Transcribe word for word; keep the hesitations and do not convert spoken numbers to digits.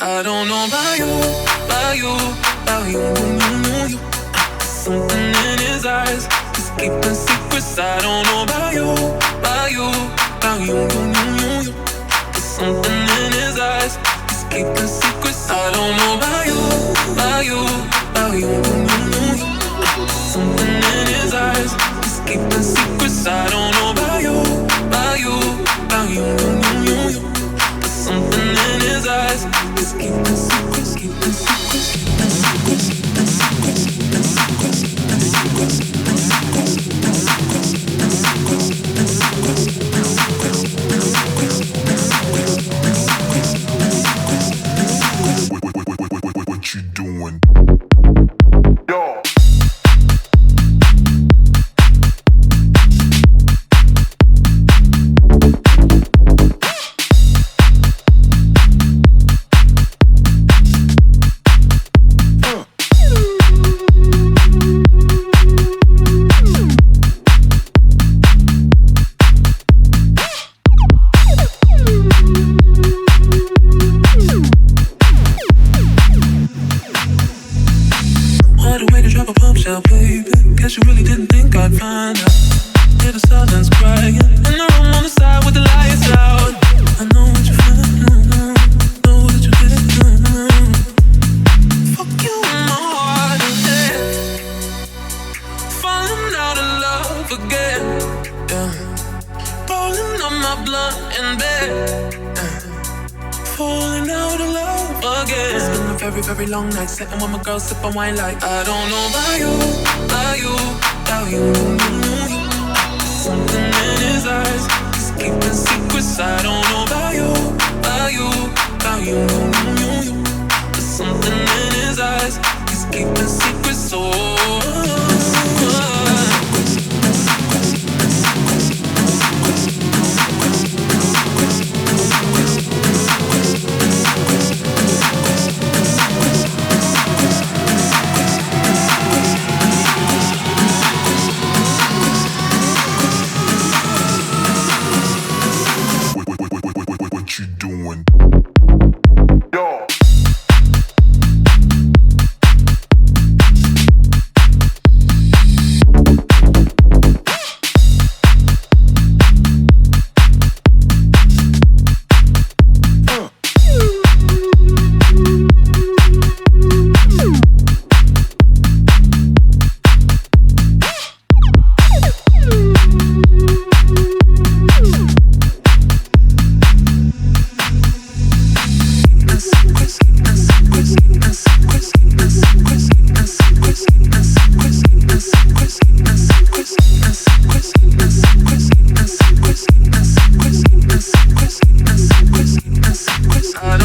I don't know about you, about you, about you, you, you, you. Something in his eyes, he's keeping secrets. I don't know about you, about you, about you, you, you, you, you. There's something in his eyes, he's keeping secrets. I don't know about you, about you, about you, you, you, you, you. Something in his eyes, he's keeping secrets. I don't know about you, about you, about you, you, you, you, you. There's something in his eyes, he's keeping secrets, keeping secrets, keeping secrets, keeping secrets, keeping secrets, keeping secrets, keeping secrets, keeping secrets, keeping secrets, keeping secrets, keeping secrets, keeping secrets, keeping secrets, keeping secrets, keeping secrets, keeping secrets. What you doing? Yo. Guess you really didn't think I'd find out. Hear the silence crying in the room on the side with the lights out. I know what you feel, know what you did. Fuck you in my heart again. Falling out of love again. Yeah. Rolling up my blunt in bed. Yeah. Falling out of love again. It's been a very, very long night sitting with my girl sipping wine like I don't know about you, about you, about you, you, you, you. Something in his eyes, he's keeping secrets. I don't know about you, about you, about you, you, you, you. There's something in his eyes, he's keeping secrets. Oh, What you doing? Yo. I